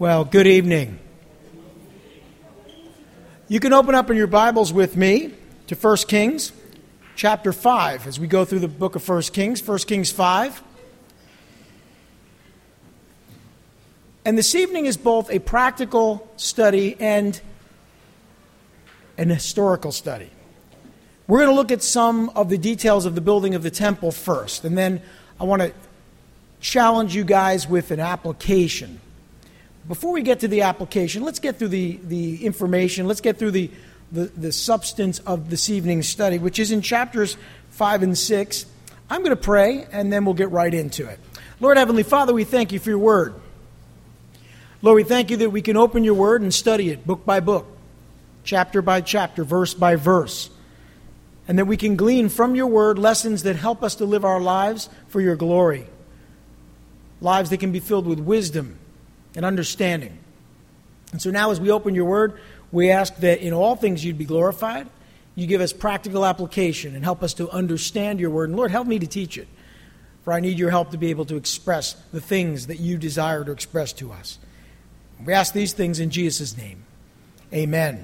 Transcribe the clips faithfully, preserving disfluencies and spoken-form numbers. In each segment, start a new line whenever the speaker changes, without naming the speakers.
Well, good evening. You can open up in your Bibles with me to First Kings, chapter five, as we go through the book of First Kings, First Kings five. And this evening is both a practical study and an historical study. We're going to look at some of the details of the building of the temple first, and then I want to challenge you guys with an application. Before we get to the application, let's get through the, the information. Let's get through the, the, the substance of this evening's study, which is in chapters five and six. I'm going to pray, and then we'll get right into it. Lord Heavenly Father, we thank you for your word. Lord, we thank you that we can open your word and study it book by book, chapter by chapter, verse by verse, and that we can glean from your word lessons that help us to live our lives for your glory, lives that can be filled with wisdom and understanding. And so now as we open your word, we ask that in all things you'd be glorified. You give us practical application and help us to understand your word. And Lord, help me to teach it, for I need your help to be able to express the things that you desire to express to us. We ask these things in Jesus' name. Amen.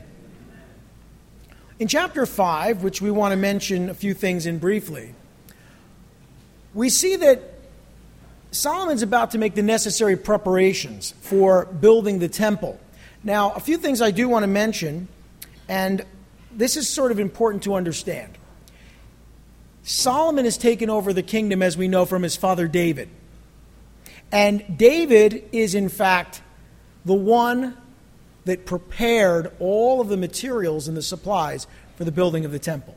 In chapter five, which we want to mention a few things in briefly, we see that Solomon's about to make the necessary preparations for building the temple. Now, a few things I do want to mention, and this is sort of important to understand. Solomon has taken over the kingdom, as we know, from his father David. And David is, in fact, the one that prepared all of the materials and the supplies for the building of the temple.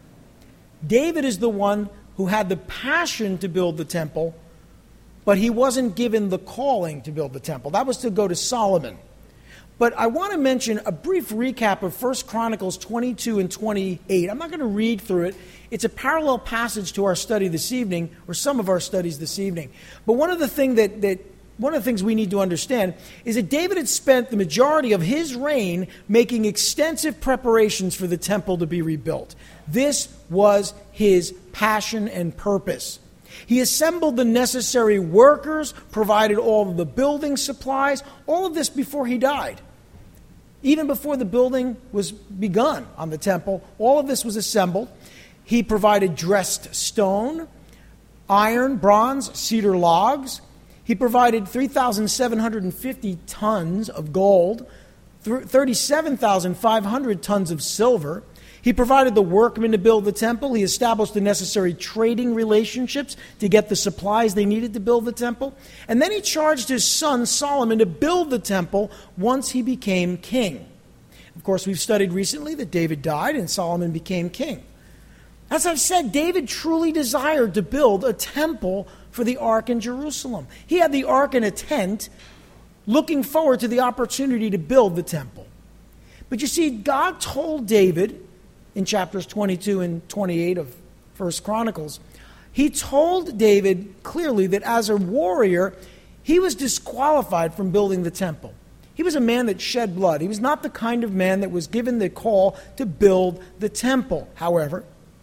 David is the one who had the passion to build the temple, but he wasn't given the calling to build the temple. That was to go to Solomon. But I want to mention a brief recap of First Chronicles twenty-two and twenty-eight. I'm not going to read through it. It's a parallel passage to our study this evening, or some of our studies this evening. But one of the thing that, that one of the things we need to understand is that David had spent the majority of his reign making extensive preparations for the temple to be rebuilt. This was his passion and purpose. He assembled the necessary workers, provided all of the building supplies, all of this before he died. Even before the building was begun on the temple, all of this was assembled. He provided dressed stone, iron, bronze, cedar logs. He provided three thousand seven hundred fifty tons of gold, thirty-seven thousand five hundred tons of silver. He provided the workmen to build the temple. He established the necessary trading relationships to get the supplies they needed to build the temple. And then he charged his son Solomon to build the temple once he became king. Of course, we've studied recently that David died and Solomon became king. As I've said, David truly desired to build a temple for the ark in Jerusalem. He had the ark in a tent, looking forward to the opportunity to build the temple. But you see, God told David in chapters twenty-two and twenty-eight of First Chronicles, he told David clearly that as a warrior, he was disqualified from building the temple. He was a man that shed blood. He was not the kind of man that was given the call to build the temple. However,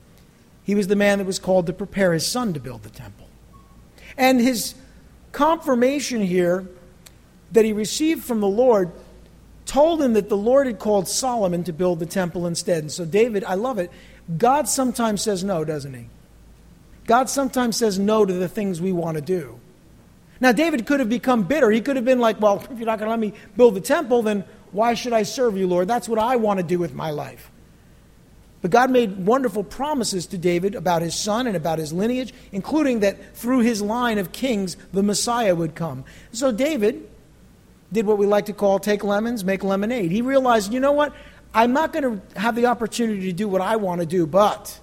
he was the man that was called to prepare his son to build the temple. And his confirmation here that he received from the Lord told him that the Lord had called Solomon to build the temple instead. And so David, I love it. God sometimes says no, doesn't he? God sometimes says no to the things we want to do. Now, David could have become bitter. He could have been like, well, if you're not going to let me build the temple, then why should I serve you, Lord? That's what I want to do with my life. But God made wonderful promises to David about his son and about his lineage, including that through his line of kings, the Messiah would come. So David did what we like to call take lemons, make lemonade. He realized, you know what? I'm not going to have the opportunity to do what I want to do, but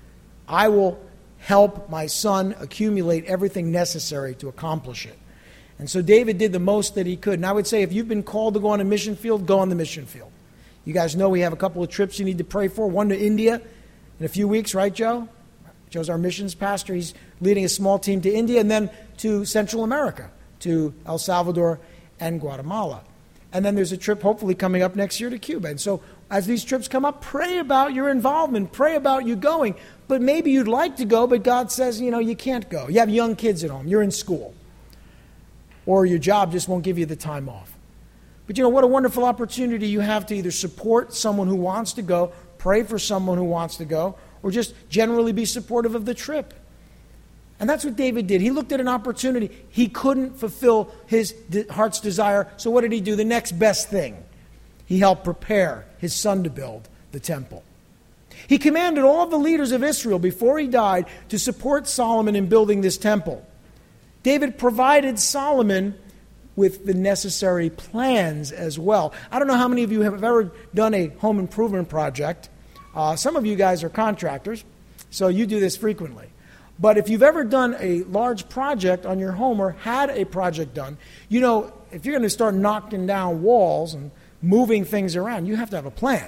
I will help my son accumulate everything necessary to accomplish it. And so David did the most that he could. And I would say if you've been called to go on a mission field, go on the mission field. You guys know we have a couple of trips you need to pray for. One to India in a few weeks, right, Joe? Joe's our missions pastor. He's leading a small team to India, and then to Central America, to El Salvador and Guatemala. And then there's a trip hopefully coming up next year to Cuba. And so as these trips come up, pray about your involvement. Pray about you going. But maybe you'd like to go, but God says, you know, you can't go. You have young kids at home. You're in school. Or your job just won't give you the time off. But you know, what a wonderful opportunity you have to either support someone who wants to go, pray for someone who wants to go, or just generally be supportive of the trip. And that's what David did. He looked at an opportunity. He couldn't fulfill his de- heart's desire, so what did he do? The next best thing. He helped prepare his son to build the temple. He commanded all the leaders of Israel before he died to support Solomon in building this temple. David provided Solomon with the necessary plans as well. I don't know how many of you have ever done a home improvement project. Uh, some of you guys are contractors, so you do this frequently. But if you've ever done a large project on your home or had a project done, you know, if you're going to start knocking down walls and moving things around, you have to have a plan.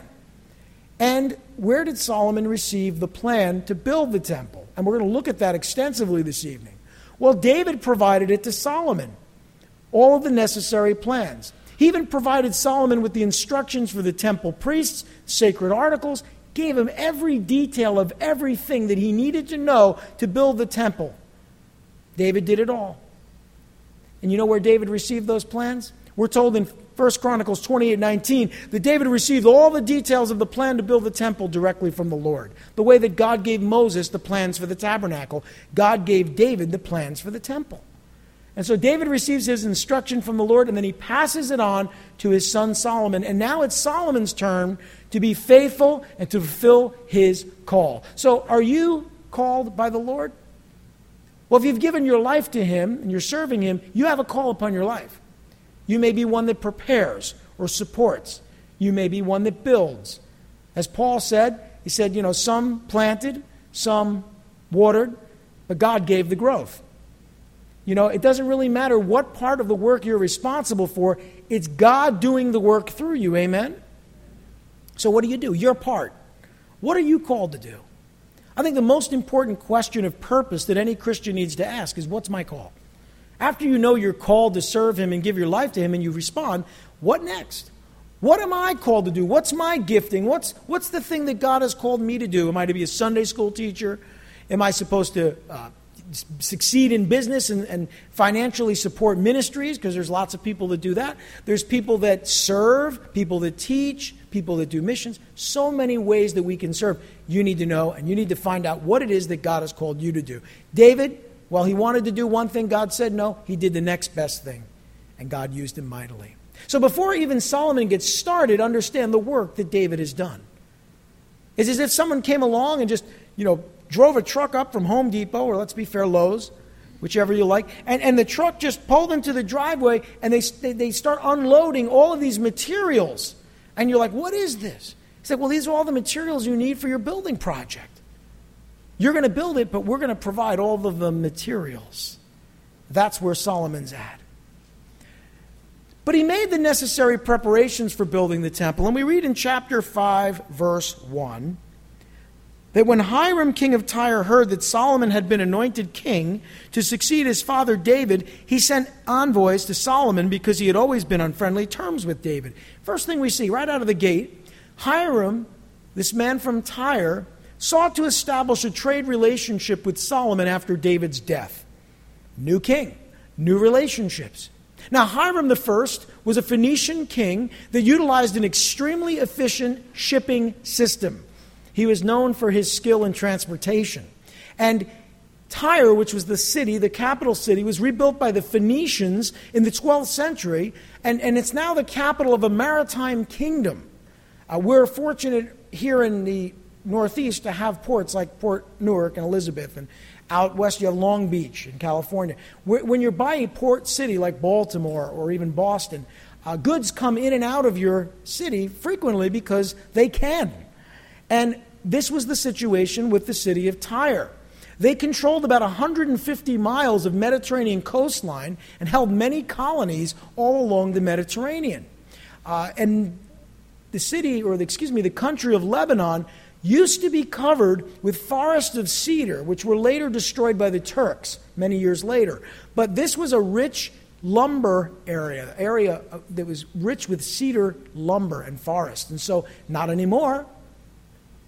And where did Solomon receive the plan to build the temple? And we're going to look at that extensively this evening. Well, David provided it to Solomon, all of the necessary plans. He even provided Solomon with the instructions for the temple priests, sacred articles, gave him every detail of everything that he needed to know to build the temple. David did it all. And you know where David received those plans? We're told in First Chronicles twenty-eight nineteen that David received all the details of the plan to build the temple directly from the Lord. The way that God gave Moses the plans for the tabernacle, God gave David the plans for the temple. And so David receives his instruction from the Lord, and then he passes it on to his son Solomon. And now it's Solomon's turn to be faithful and to fulfill his call. So are you called by the Lord? Well, if you've given your life to him and you're serving him, you have a call upon your life. You may be one that prepares or supports. You may be one that builds. As Paul said, he said, you know, some planted, some watered, but God gave the growth. You know, it doesn't really matter what part of the work you're responsible for. It's God doing the work through you. Amen? So what do you do? Your part. What are you called to do? I think the most important question of purpose that any Christian needs to ask is, what's my call? After you know you're called to serve him and give your life to him and you respond, what next? What am I called to do? What's my gifting? What's, what's the thing that God has called me to do? Am I to be a Sunday school teacher? Am I supposed to uh, succeed in business and, and financially support ministries? Because there's lots of people that do that. There's people that serve, people that teach, people that do missions. So many ways that we can serve. You need to know, and you need to find out what it is that God has called you to do. David, while he wanted to do one thing, God said no. He did the next best thing, and God used him mightily. So before even Solomon gets started, understand the work that David has done. It's as if someone came along and just, you know, drove a truck up from Home Depot, or let's be fair, Lowe's, whichever you like, and, and the truck just pulled into the driveway, and they, they they start unloading all of these materials. And you're like, what is this? He said, well, these are all the materials you need for your building project. You're going to build it, but we're going to provide all of the materials. That's where Solomon's at. But he made the necessary preparations for building the temple. And we read in chapter five, verse one, that when Hiram, king of Tyre, heard that Solomon had been anointed king to succeed his father David, he sent envoys to Solomon because he had always been on friendly terms with David. First thing we see right out of the gate, Hiram, this man from Tyre, sought to establish a trade relationship with Solomon after David's death. New king, new relationships. Now, Hiram the First was a Phoenician king that utilized an extremely efficient shipping system. He was known for his skill in transportation. And Tyre, which was the city, the capital city, was rebuilt by the Phoenicians in the twelfth century, and, and it's now the capital of a maritime kingdom. Uh, we're fortunate here in the Northeast to have ports like Port Newark and Elizabeth, and out west you have Long Beach in California. When you're by a port city like Baltimore or even Boston, uh, goods come in and out of your city frequently because they can. And this was the situation with the city of Tyre. They controlled about one hundred fifty miles of Mediterranean coastline and held many colonies all along the Mediterranean. Uh, and the city, or the, excuse me, the country of Lebanon used to be covered with forests of cedar, which were later destroyed by the Turks many years later. But this was a rich lumber area, area that was rich with cedar lumber and forest. And so, not anymore.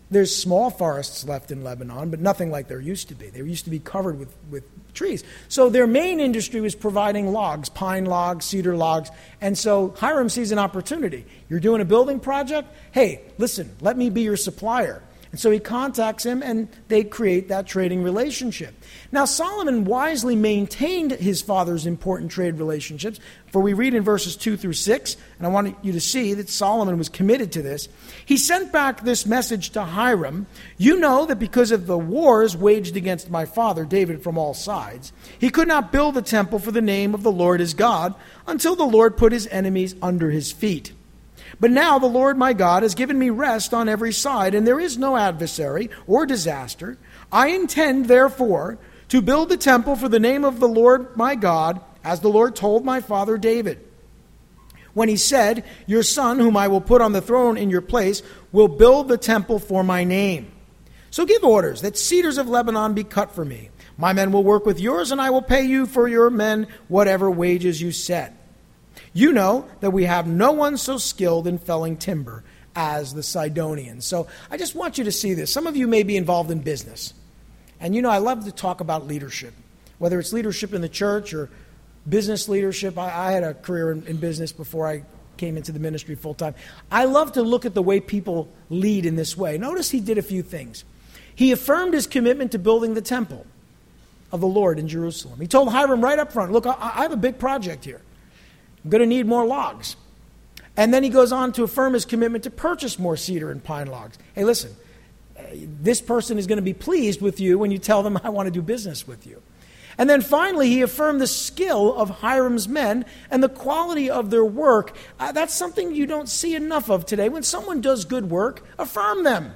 There's small forests left in Lebanon, but nothing like there used to be. They used to be covered with, with trees. So their main industry was providing logs, pine logs, cedar logs. And so Hiram sees an opportunity. You're doing a building project? Hey, listen, let me be your supplier. And so he contacts him, and they create that trading relationship. Now, Solomon wisely maintained his father's important trade relationships, for we read in verses two through six, and I want you to see that Solomon was committed to this. He sent back this message to Hiram: "You know that because of the wars waged against my father David from all sides, he could not build a temple for the name of the Lord his God until the Lord put his enemies under his feet. But now the Lord my God has given me rest on every side, and there is no adversary or disaster. I intend, therefore, to build a temple for the name of the Lord my God, as the Lord told my father David, when he said, 'Your son, whom I will put on the throne in your place, will build the temple for my name.' So give orders that cedars of Lebanon be cut for me. My men will work with yours, and I will pay you for your men whatever wages you set. You know that we have no one so skilled in felling timber as the Sidonians." So I just want you to see this. Some of you may be involved in business. And you know, I love to talk about leadership, whether it's leadership in the church or business leadership. I, I had a career in, in business before I came into the ministry full time. I love to look at the way people lead in this way. Notice he did a few things. He affirmed his commitment to building the temple of the Lord in Jerusalem. He told Hiram right up front, "Look, I, I have a big project here. I'm going to need more logs." And then he goes on to affirm his commitment to purchase more cedar and pine logs. Hey, listen, this person is going to be pleased with you when you tell them, "I want to do business with you." And then finally, he affirmed the skill of Hiram's men and the quality of their work. Uh, that's something you don't see enough of today. When someone does good work, affirm them.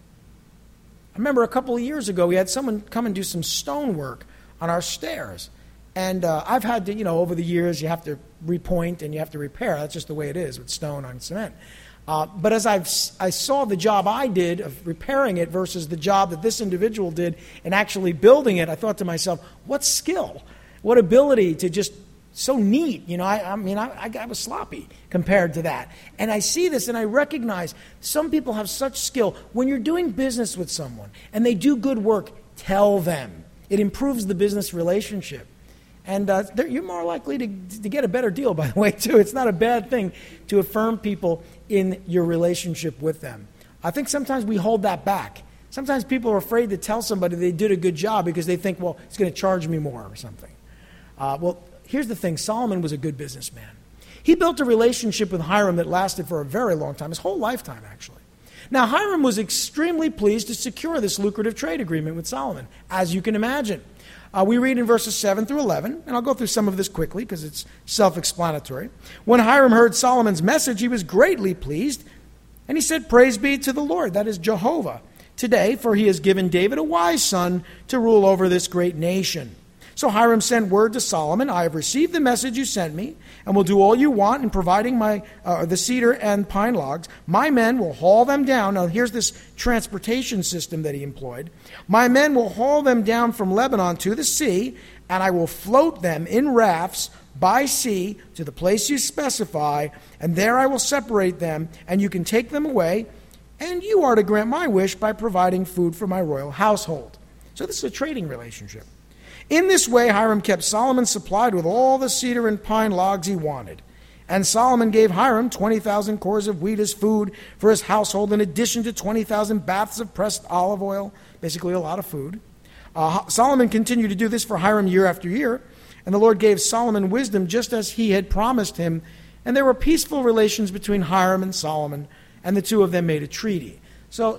I remember a couple of years ago, we had someone come and do some stone work on our stairs. And uh, I've had to, you know, over the years, you have to repoint and you have to repair. That's just the way it is with stone on cement. Uh, but as I've, I saw the job I did of repairing it versus the job that this individual did in actually building it, I thought to myself, what skill, what ability to just so neat. You know, I, I mean, I, I was sloppy compared to that. And I see this and I recognize some people have such skill. When you're doing business with someone and they do good work, tell them. It improves the business relationship. And uh, you're more likely to, to get a better deal, by the way, too. It's not a bad thing to affirm people in your relationship with them. I think sometimes we hold that back. Sometimes people are afraid to tell somebody they did a good job because they think, well, it's going to charge me more or something. Uh, well, here's the thing. Solomon was a good businessman. He built a relationship with Hiram that lasted for a very long time, his whole lifetime, actually. Now, Hiram was extremely pleased to secure this lucrative trade agreement with Solomon, as you can imagine. Uh, we read in verses seven through eleven, and I'll go through some of this quickly because it's self-explanatory. When Hiram heard Solomon's message, he was greatly pleased, and he said, "Praise be to the Lord," that is Jehovah, "today, for he has given David a wise son to rule over this great nation." So Hiram sent word to Solomon, "I have received the message you sent me, and will do all you want in providing my uh, the cedar and pine logs. My men will haul them down." Now here's this transportation system that he employed. "My men will haul them down from Lebanon to the sea, and I will float them in rafts by sea to the place you specify, and there I will separate them, and you can take them away, and you are to grant my wish by providing food for my royal household." So this is a trading relationship. In this way, Hiram kept Solomon supplied with all the cedar and pine logs he wanted. And Solomon gave Hiram twenty thousand cores of wheat as food for his household, in addition to twenty thousand baths of pressed olive oil, basically a lot of food. Uh, Solomon continued to do this for Hiram year after year, and the Lord gave Solomon wisdom just as he had promised him, and there were peaceful relations between Hiram and Solomon, and the two of them made a treaty. So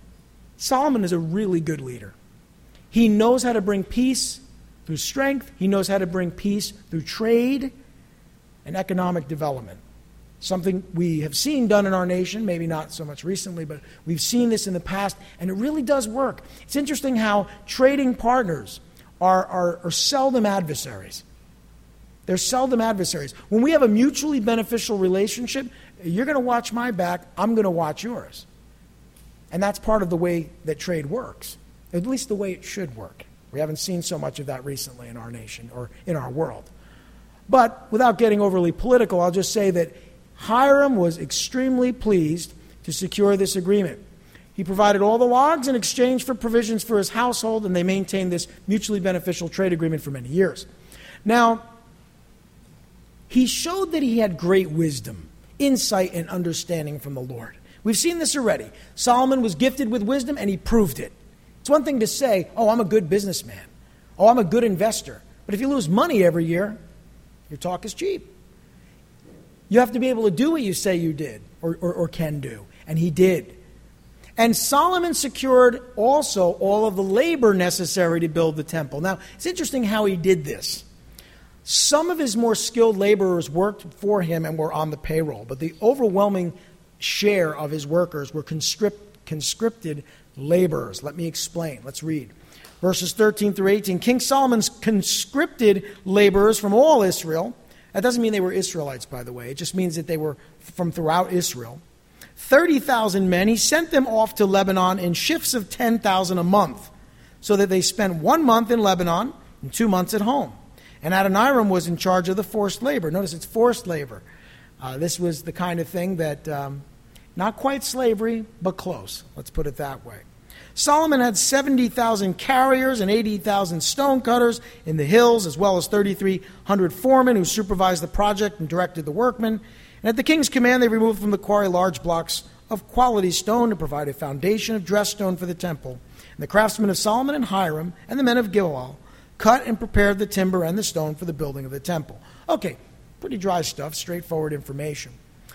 Solomon is a really good leader. He knows how to bring peace through strength. He knows how to bring peace through trade and economic development. Something we have seen done in our nation, maybe not so much recently, but we've seen this in the past, and it really does work. It's interesting how trading partners are, are, are seldom adversaries. They're seldom adversaries. When we have a mutually beneficial relationship, you're going to watch my back, I'm going to watch yours. And that's part of the way that trade works, at least the way it should work. We haven't seen so much of that recently in our nation or in our world. But without getting overly political, I'll just say that Hiram was extremely pleased to secure this agreement. He provided all the logs in exchange for provisions for his household, and they maintained this mutually beneficial trade agreement for many years. Now, he showed that he had great wisdom, insight, and understanding from the Lord. We've seen this already. Solomon was gifted with wisdom, and he proved it. It's one thing to say, oh, I'm a good businessman. Oh, I'm a good investor. But if you lose money every year, your talk is cheap. You have to be able to do what you say you did or, or, or can do. And he did. And Solomon secured also all of the labor necessary to build the temple. Now, it's interesting how he did this. Some of his more skilled laborers worked for him and were on the payroll, but the overwhelming share of his workers were conscript, conscripted laborers. Let me explain. Let's read. Verses thirteen through eighteen. King Solomon's conscripted laborers from all Israel. That doesn't mean they were Israelites, by the way. It just means that they were from throughout Israel. thirty thousand men. He sent them off to Lebanon in shifts of ten thousand a month, so that they spent one month in Lebanon and two months at home. And Adoniram was in charge of the forced labor. Notice it's forced labor. Uh, this was the kind of thing that, um, not quite slavery, but close. Let's put it that way. Solomon had seventy thousand carriers and eighty thousand stonecutters in the hills, as well as thirty-three hundred foremen who supervised the project and directed the workmen. And at the king's command, they removed from the quarry large blocks of quality stone to provide a foundation of dressed stone for the temple. And the craftsmen of Solomon and Hiram and the men of Gilgal cut and prepared the timber and the stone for the building of the temple. Okay, pretty dry stuff, straightforward information.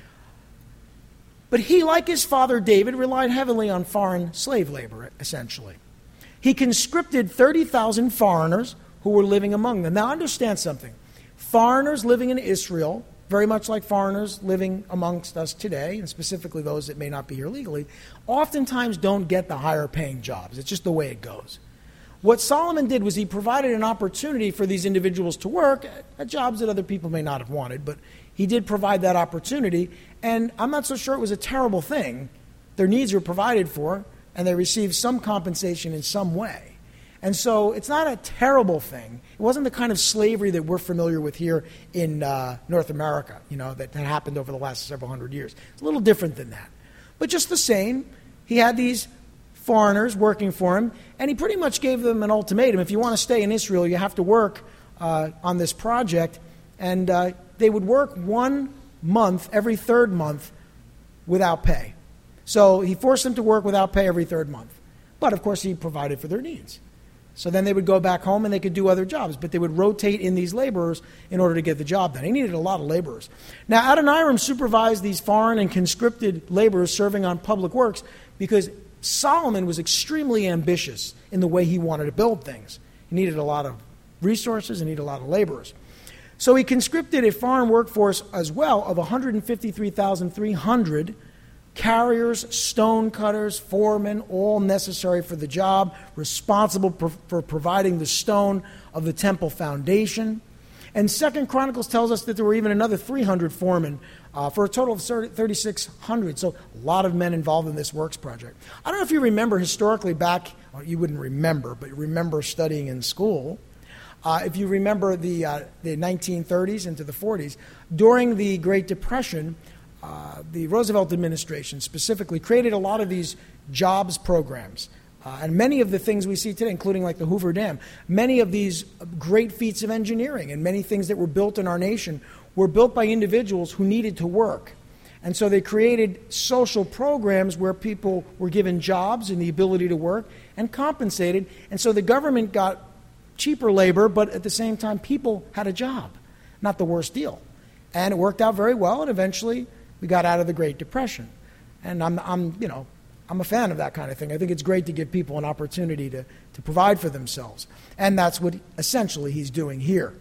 But he, like his father David, relied heavily on foreign slave labor, essentially. He conscripted thirty thousand foreigners who were living among them. Now understand something. Foreigners living in Israel, very much like foreigners living amongst us today, and specifically those that may not be here legally, oftentimes don't get the higher paying jobs. It's just the way it goes. What Solomon did was he provided an opportunity for these individuals to work at jobs that other people may not have wanted, but he did provide that opportunity, and I'm not so sure it was a terrible thing. Their needs were provided for, and they received some compensation in some way. And so it's not a terrible thing. It wasn't the kind of slavery that we're familiar with here in uh, North America, you know, that, that happened over the last several hundred years. It's a little different than that. But just the same, he had these foreigners working for him, and he pretty much gave them an ultimatum. If you want to stay in Israel, you have to work uh, on this project. And uh, they would work one month, every third month, without pay. So he forced them to work without pay every third month. But, of course, he provided for their needs. So then they would go back home and they could do other jobs. But they would rotate in these laborers in order to get the job done. He needed a lot of laborers. Now, Adoniram supervised these foreign and conscripted laborers serving on public works because Solomon was extremely ambitious in the way he wanted to build things. He needed a lot of resources and needed a lot of laborers. So he conscripted a foreign workforce as well of one hundred fifty-three thousand three hundred carriers, stone cutters, foremen, all necessary for the job, responsible for, for providing the stone of the temple foundation. And Second Chronicles tells us that there were even another three hundred foremen uh, for a total of thirty-six hundred. So a lot of men involved in this works project. I don't know if you remember historically back, well, you wouldn't remember, but you remember studying in school. Uh, if you remember the, uh, the nineteen thirties into the forties, during the Great Depression, uh, the Roosevelt administration specifically created a lot of these jobs programs. Uh, and many of the things we see today, including like the Hoover Dam, many of these great feats of engineering and many things that were built in our nation were built by individuals who needed to work. And so they created social programs where people were given jobs and the ability to work and compensated. And so the government got cheaper labor, but at the same time, people had a job. Not the worst deal. And it worked out very well, and eventually we got out of the Great Depression. And I'm, I'm you know, I'm a fan of that kind of thing. I think it's great to give people an opportunity to, to provide for themselves. And that's what essentially he's doing here.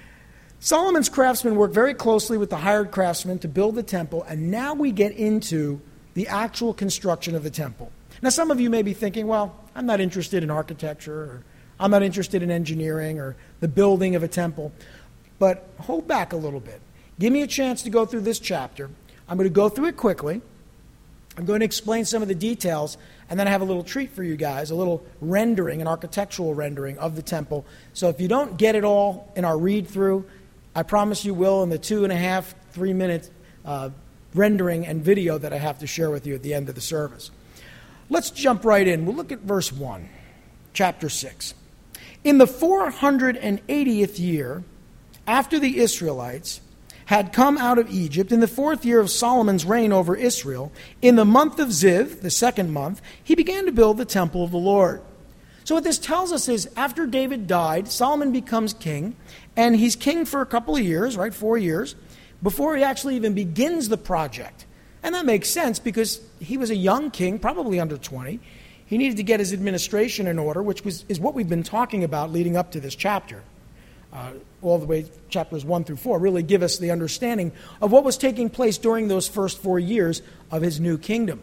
Solomon's craftsmen worked very closely with the hired craftsmen to build the temple, and now we get into the actual construction of the temple. Now, some of you may be thinking, well, I'm not interested in architecture, or I'm not interested in engineering or the building of a temple. But hold back a little bit. Give me a chance to go through this chapter. I'm going to go through it quickly. I'm going to explain some of the details, and then I have a little treat for you guys, a little rendering, an architectural rendering of the temple. So if you don't get it all in our read-through, I promise you will in the two and a half, three-minute uh, rendering and video that I have to share with you at the end of the service. let's jump right in. We'll look at verse one, chapter six. In the four hundred eightieth year, after the Israelites had come out of Egypt, in the fourth year of Solomon's reign over Israel, in the month of Ziv, the second month, he began to build the temple of the Lord. So what this tells us is, after David died, Solomon becomes king, and he's king for a couple of years, right, four years, before he actually even begins the project. And that makes sense because he was a young king, probably under twenty. He needed to get his administration in order, which was is what we've been talking about leading up to this chapter. Uh, all the way chapters one through four really give us the understanding of what was taking place during those first four years of his new kingdom.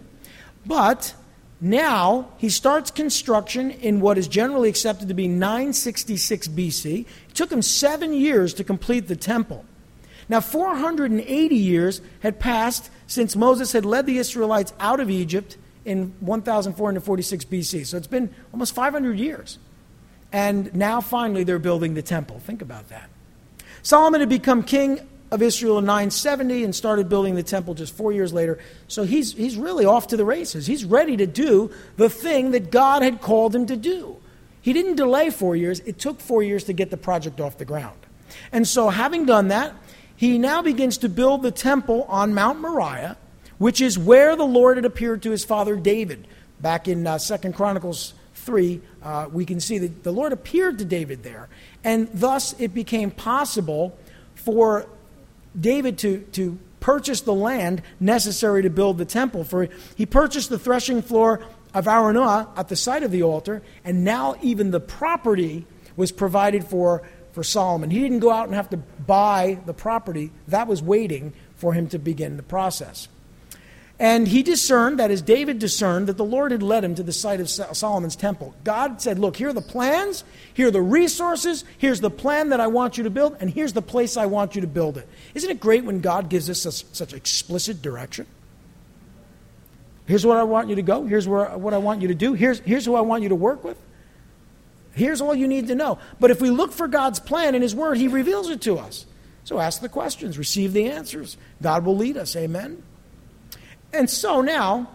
But now he starts construction in what is generally accepted to be nine sixty-six B C. It took him seven years to complete the temple. Now, four hundred eighty years had passed since Moses had led the Israelites out of Egypt in fourteen forty-six B C. So it's been almost five hundred years. And now finally they're building the temple. Think about that. Solomon had become king of Israel in nine seventy and started building the temple just four years later. So he's, he's really off to the races. He's ready to do the thing that God had called him to do. He didn't delay four years. It took four years to get the project off the ground. And so having done that, he now begins to build the temple on Mount Moriah, which is where the Lord had appeared to his father David. Back in uh, Second Chronicles three, uh, we can see that the Lord appeared to David there. And thus it became possible for David to, to purchase the land necessary to build the temple. For he purchased the threshing floor of Araunah at the site of the altar, and now even the property was provided for for Solomon. He didn't go out and have to buy the property. That was waiting for him to begin the process. And he discerned, that is, David discerned, that the Lord had led him to the site of Solomon's temple. God said, look, here are the plans, here are the resources, here's the plan that I want you to build, and here's the place I want you to build it. Isn't it great when God gives us such, such explicit direction? Here's where I want you to go, here's where, what I want you to do, here's, here's who I want you to work with. Here's all you need to know. But if we look for God's plan in his word, he reveals it to us. So ask the questions, receive the answers. God will lead us, amen? And so now,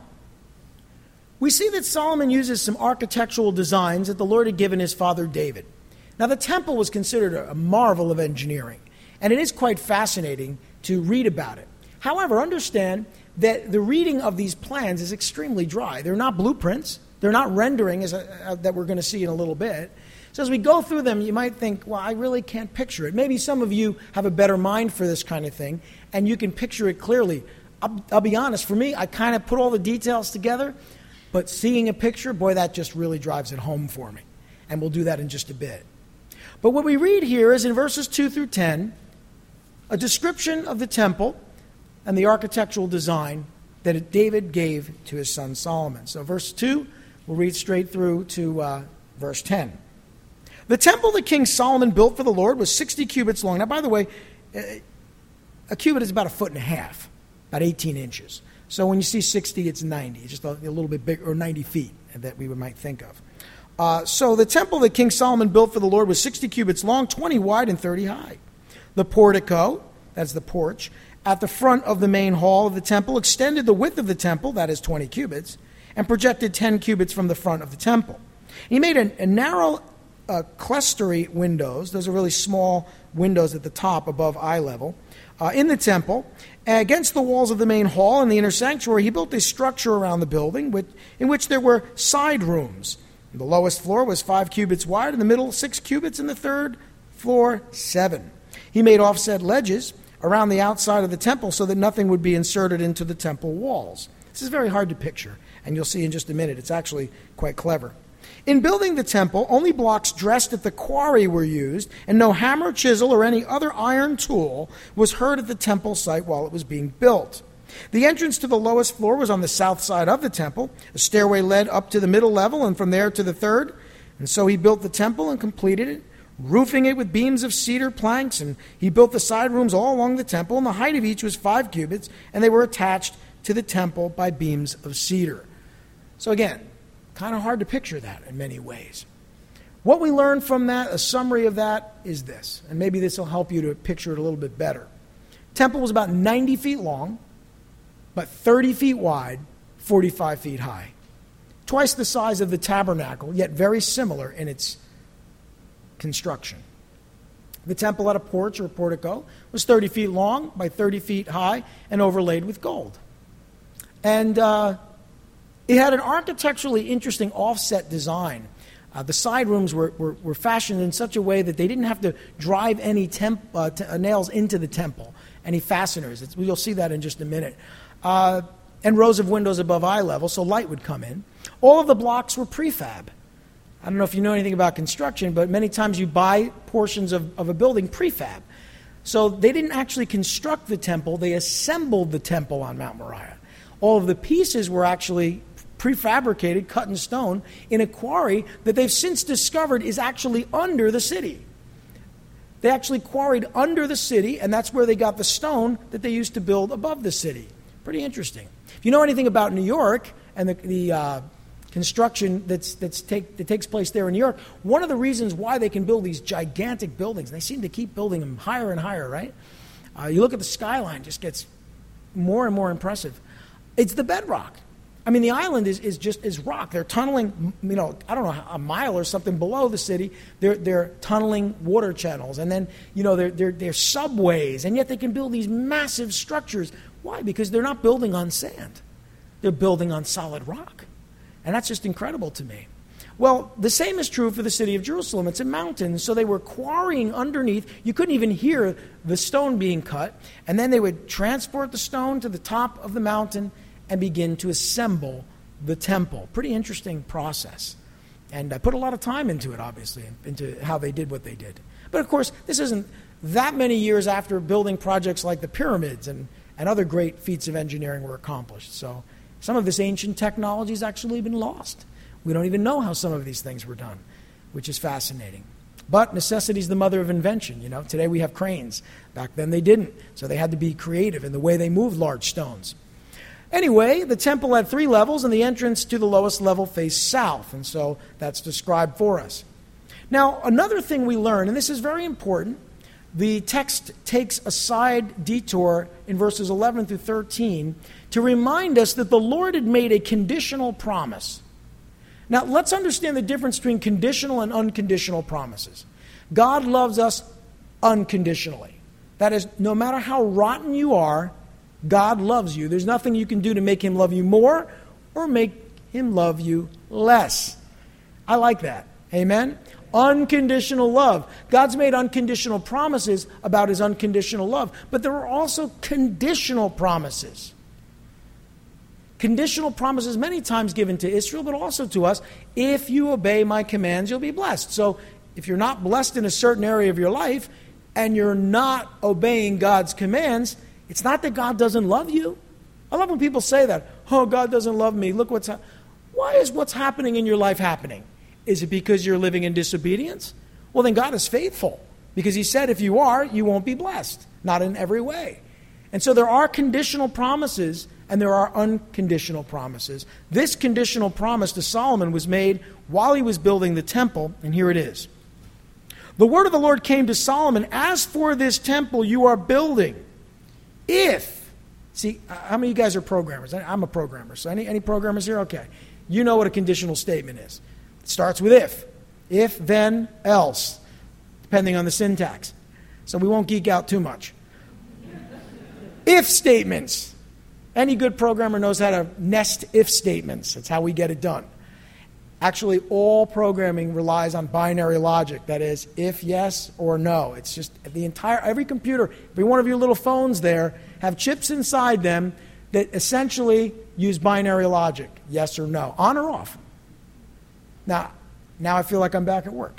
we see that Solomon uses some architectural designs that the Lord had given his father David. Now, the temple was considered a marvel of engineering, and it is quite fascinating to read about it. However, understand that the reading of these plans is extremely dry. They're not blueprints. They're not rendering, as a, uh, that we're going to see in a little bit. So as we go through them, you might think, well, I really can't picture it. Maybe some of you have a better mind for this kind of thing, and you can picture it clearly. I'll, I'll be honest, for me, I kind of put all the details together, but seeing a picture, boy, that just really drives it home for me. And we'll do that in just a bit. But what we read here is in verses two through ten, a description of the temple and the architectural design that David gave to his son Solomon. So verse two, we'll read straight through to uh, verse ten. The temple that King Solomon built for the Lord was sixty cubits long. Now, by the way, a cubit is about a foot and a half, about eighteen inches. So when you see sixty, it's ninety. It's just a, a little bit bigger, or ninety feet that we might think of. Uh, so the temple that King Solomon built for the Lord was sixty cubits long, twenty wide, and thirty high. The portico, that's the porch, at the front of the main hall of the temple extended the width of the temple, that is twenty cubits, and projected ten cubits from the front of the temple. He made a, a narrow uh, clerestory windows. Those are really small windows at the top above eye level. Uh, in the temple, against the walls of the main hall and the inner sanctuary, he built a structure around the building with, in which there were side rooms. The lowest floor was five cubits wide, in the middle six cubits, and the third floor seven. He made offset ledges around the outside of the temple so that nothing would be inserted into the temple walls. This is very hard to picture, and you'll see in just a minute. It's actually quite clever. In building the temple, only blocks dressed at the quarry were used, and no hammer, chisel, or any other iron tool was heard at the temple site while it was being built. The entrance to the lowest floor was on the south side of the temple. A stairway led up to the middle level, and from there to the third. And so he built the temple and completed it, roofing it with beams of cedar planks, and he built the side rooms all along the temple, and the height of each was five cubits, and they were attached to the temple by beams of cedar. So again, kind of hard to picture that in many ways. What we learn from that, a summary of that, is this, and maybe this will help you to picture it a little bit better. Temple was about ninety feet long, but thirty feet wide, forty-five feet high. twice the size of the tabernacle, yet very similar in its construction. The temple had a porch or portico, was thirty feet long by thirty feet high and overlaid with gold. And uh, it had an architecturally interesting offset design. Uh, the side rooms were, were, were fashioned in such a way that they didn't have to drive any temp, uh, t- uh, nails into the temple, any fasteners. It's, you'll see that in just a minute. Uh, and rows of windows above eye level, so light would come in. All of the blocks were prefab. I don't know if you know anything about construction, but many times you buy portions of, of a building prefab. So they didn't actually construct the temple, they assembled the temple on Mount Moriah. All of the pieces were actually prefabricated, cut in stone, in a quarry that they've since discovered is actually under the city. They actually quarried under the city, and that's where they got the stone that they used to build above the city. Pretty interesting. If you know anything about New York and the, the uh, construction that's, that's take, that takes place there in New York, one of the reasons why they can build these gigantic buildings, and they seem to keep building them higher and higher, right? Uh, you look at the skyline, it just gets more and more impressive. It's the bedrock. I mean, the island is, is just is rock. They're tunneling, you know, I don't know, a mile or something below the city. They're they're tunneling water channels, and then you know they're they're they're subways, and yet they can build these massive structures. Why? Because they're not building on sand. They're building on solid rock, and that's just incredible to me. Well, the same is true for the city of Jerusalem. It's a mountain, so they were quarrying underneath. You couldn't even hear the stone being cut, and then they would transport the stone to the top of the mountain and begin to assemble the temple. Pretty interesting process. And I put a lot of time into it, obviously, into how they did what they did. But of course, this isn't that many years after building projects like the pyramids and, and other great feats of engineering were accomplished. So some of this ancient technology has actually been lost. We don't even know how some of these things were done, which is fascinating. But necessity is the mother of invention. You know, today we have cranes. Back then they didn't. So they had to be creative in the way they moved large stones. Anyway, the temple had three levels, and the entrance to the lowest level faced south, and so that's described for us. Now, another thing we learn, and this is very important, the text takes a side detour in verses eleven through thirteen to remind us that the Lord had made a conditional promise. Now, let's understand the difference between conditional and unconditional promises. God loves us unconditionally. That is, no matter how rotten you are, God loves you. There's nothing you can do to make him love you more or make him love you less. I like that. Amen? Unconditional love. God's made unconditional promises about his unconditional love, but there are also conditional promises. Conditional promises many times given to Israel, but also to us. If you obey my commands, you'll be blessed. So if you're not blessed in a certain area of your life and you're not obeying God's commands, it's not that God doesn't love you. I love when people say that. Oh, God doesn't love me. Look what's happening. Why is what's happening in your life happening? Is it because you're living in disobedience? Well, then God is faithful. Because he said if you are, you won't be blessed. Not in every way. And so there are conditional promises and there are unconditional promises. This conditional promise to Solomon was made while he was building the temple. And here it is. The word of the Lord came to Solomon, as for this temple you are building, if, see, how many of you guys are programmers? I'm a programmer, so any, any programmers here? Okay. You know what a conditional statement is. It starts with if. If, then, else, depending on the syntax. So we won't geek out too much. If statements. Any good programmer knows how to nest if statements. That's how we get it done. Actually, all programming relies on binary logic. That is, if yes or no. It's just the entire, every computer, every one of your little phones there have chips inside them that essentially use binary logic. Yes or no. On or off. Now, now I feel like I'm back at work.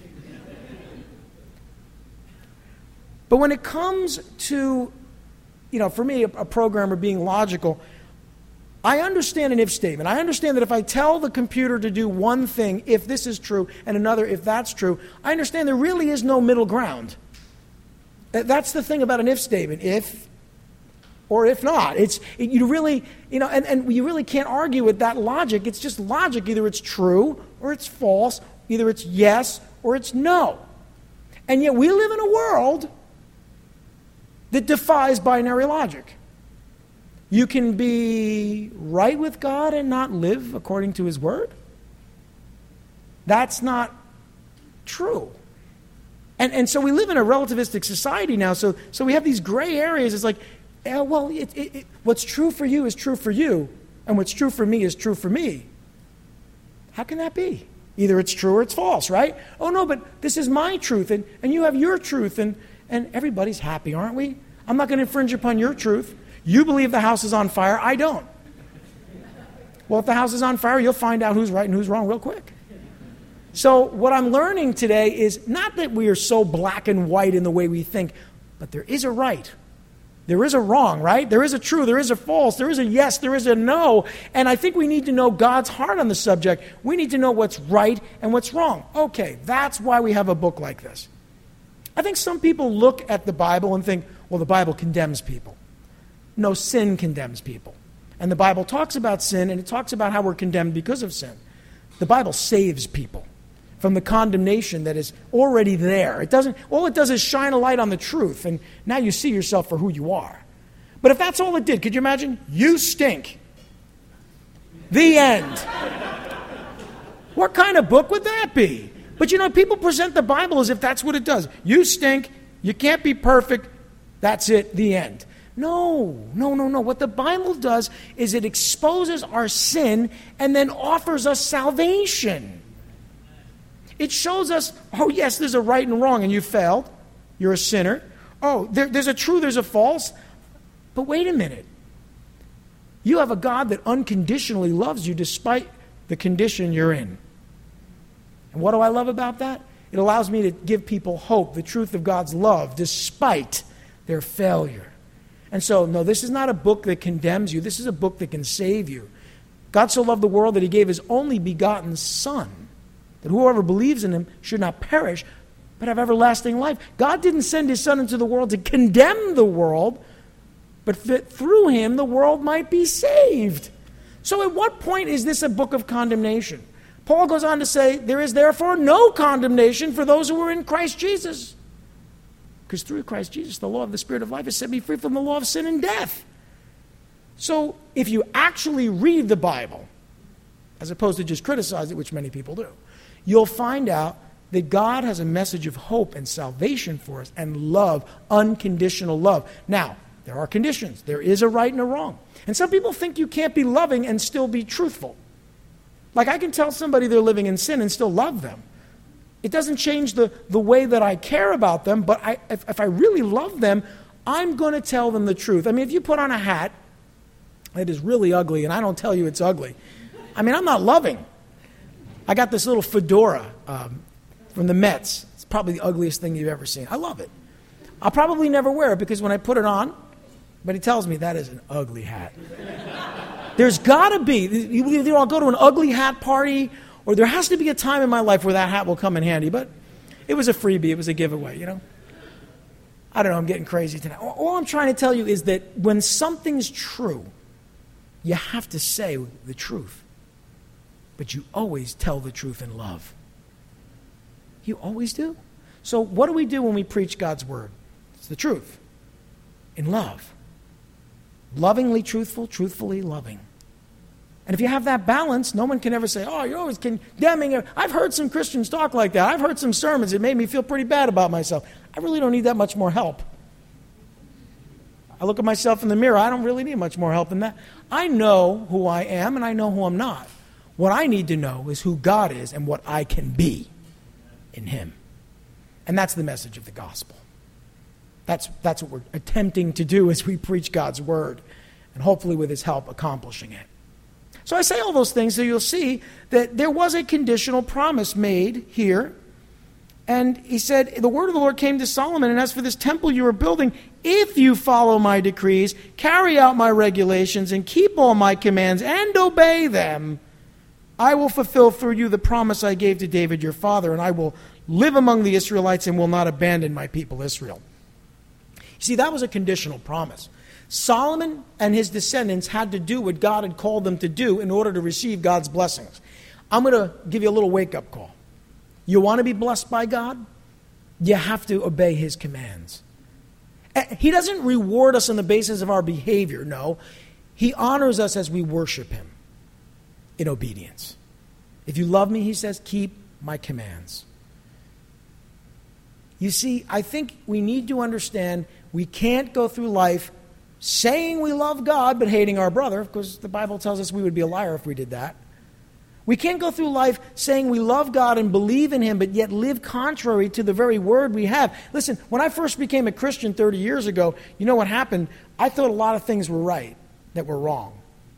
But when it comes to, you know, for me, a, a programmer being logical, I understand an if statement. I understand that if I tell the computer to do one thing, if this is true, and another, if that's true, I understand there really is no middle ground. That's the thing about an if statement. If or if not. It's it, you really, you know, and, and you really can't argue with that logic. It's just logic. Either it's true or it's false. Either it's yes or it's no. And yet we live in a world that defies binary logic. You can be right with God and not live according to his word. That's not true. And and so we live in a relativistic society now, so so we have these gray areas. It's like, eh, well, it, it, it, what's true for you is true for you, and what's true for me is true for me. How can that be? Either it's true or it's false, right? Oh no, but this is my truth, and, and you have your truth, and, and everybody's happy, aren't we? I'm not going to infringe upon your truth. You believe the house is on fire, I don't. Well, if the house is on fire, you'll find out who's right and who's wrong real quick. So what I'm learning today is not that we are so black and white in the way we think, but there is a right. There is a wrong, right? There is a true, there is a false, there is a yes, there is a no. And I think we need to know God's heart on the subject. We need to know what's right and what's wrong. Okay, that's why we have a book like this. I think some people look at the Bible and think, well, the Bible condemns people. No, sin condemns people. And the Bible talks about sin, and it talks about how we're condemned because of sin. The Bible saves people from the condemnation that is already there. It doesn't, all it does is shine a light on the truth, and now you see yourself for who you are. But if that's all it did, could you imagine? You stink. The end. What kind of book would that be? But you know, people present the Bible as if that's what it does. You stink, you can't be perfect, that's it, the end. No, no, no, no. What the Bible does is it exposes our sin and then offers us salvation. It shows us, oh yes, there's a right and wrong, and you failed. You're a sinner. Oh, there, there's a true, there's a false. But wait a minute. You have a God that unconditionally loves you despite the condition you're in. And what do I love about that? It allows me to give people hope, the truth of God's love, despite their failure. And so, no, this is not a book that condemns you. This is a book that can save you. God so loved the world that he gave his only begotten Son, that whoever believes in him should not perish, but have everlasting life. God didn't send his Son into the world to condemn the world, but that through him the world might be saved. So at what point is this a book of condemnation? Paul goes on to say, there is therefore no condemnation for those who are in Christ Jesus. Because through Christ Jesus, the law of the Spirit of life has set me free from the law of sin and death. So if you actually read the Bible, as opposed to just criticize it, which many people do, you'll find out that God has a message of hope and salvation for us and love, unconditional love. Now, there are conditions. There is a right and a wrong. And some people think you can't be loving and still be truthful. Like I can tell somebody they're living in sin and still love them. It doesn't change the, the way that I care about them, but I, if, if I really love them, I'm going to tell them the truth. I mean, if you put on a hat that is really ugly and I don't tell you it's ugly, I mean, I'm not loving. I got this little fedora um, from the Mets. It's probably the ugliest thing you've ever seen. I love it. I'll probably never wear it because when I put it on, but he tells me that is an ugly hat. There's got to be, either I'll go to an ugly hat party or there has to be a time in my life where that hat will come in handy. But it was a freebie. It was a giveaway, you know. I don't know. I'm getting crazy tonight. All I'm trying to tell you is that when something's true, you have to say the truth. But you always tell the truth in love. You always do. So what do we do when we preach God's word? It's the truth. In love. Lovingly truthful, truthfully loving. And if you have that balance, no one can ever say, oh, you're always condemning. I've heard some Christians talk like that. I've heard some sermons. It made me feel pretty bad about myself. I really don't need that much more help. I look at myself in the mirror. I don't really need much more help than that. I know who I am and I know who I'm not. What I need to know is who God is and what I can be in him. And that's the message of the gospel. That's, that's what we're attempting to do as we preach God's word. And hopefully with his help accomplishing it. So I say all those things so you'll see that there was a conditional promise made here. And he said, the word of the Lord came to Solomon, and as for this temple you are building, if you follow my decrees, carry out my regulations, and keep all my commands, and obey them, I will fulfill through you the promise I gave to David your father, and I will live among the Israelites and will not abandon my people Israel. You see, that was a conditional promise. Solomon and his descendants had to do what God had called them to do in order to receive God's blessings. I'm going to give you a little wake-up call. You want to be blessed by God? You have to obey his commands. He doesn't reward us on the basis of our behavior, no. He honors us as we worship him in obedience. If you love me, he says, keep my commands. You see, I think we need to understand we can't go through life saying we love God but hating our brother, because the Bible tells us we would be a liar if we did that. We can't go through life saying we love God and believe in him but yet live contrary to the very word we have. Listen, when I first became a Christian thirty years ago, you know what happened? I thought a lot of things were right that were wrong.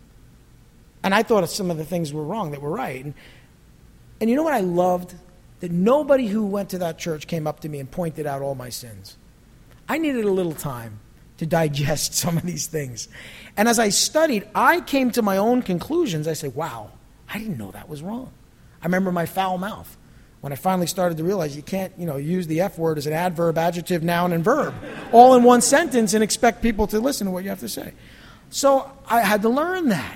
And I thought some of the things were wrong that were right. And, and you know what I loved? That nobody who went to that church came up to me and pointed out all my sins. I needed a little time to digest some of these things. And as I studied, I came to my own conclusions. I said, wow, I didn't know that was wrong. I remember my foul mouth. When I finally started to realize you can't, you know, use the F word as an adverb, adjective, noun, and verb all in one sentence and expect people to listen to what you have to say. So I had to learn that.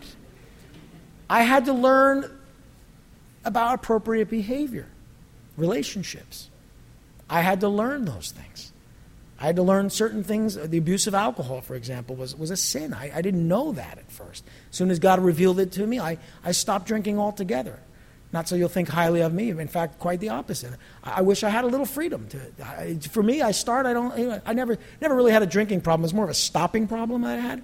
I had to learn about appropriate behavior, relationships. I had to learn those things. I had to learn certain things. The abuse of alcohol, for example, was, was a sin. I, I didn't know that at first. As soon as God revealed it to me, I, I stopped drinking altogether. Not so you'll think highly of me. In fact, quite the opposite. I, I wish I had a little freedom. To, I, for me, I start, I don't, I never, never really had a drinking problem. It was more of a stopping problem I had.